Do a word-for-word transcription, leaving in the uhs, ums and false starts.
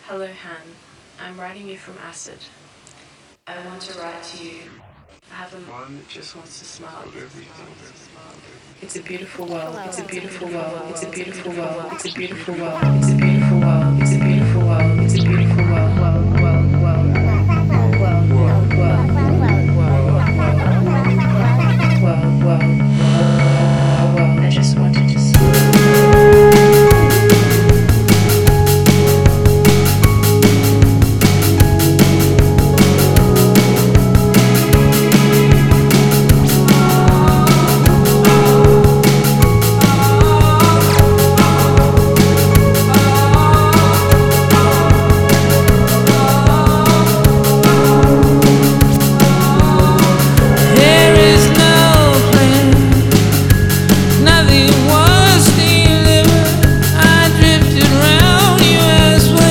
Hello, Han. I'm writing you from acid. I want to write to you. I have a mind that just wants to smile at everything. It's a beautiful world. It's a beautiful world. It's a beautiful world. It's a beautiful world. It's a beautiful world. It's a beautiful world. It's a beautiful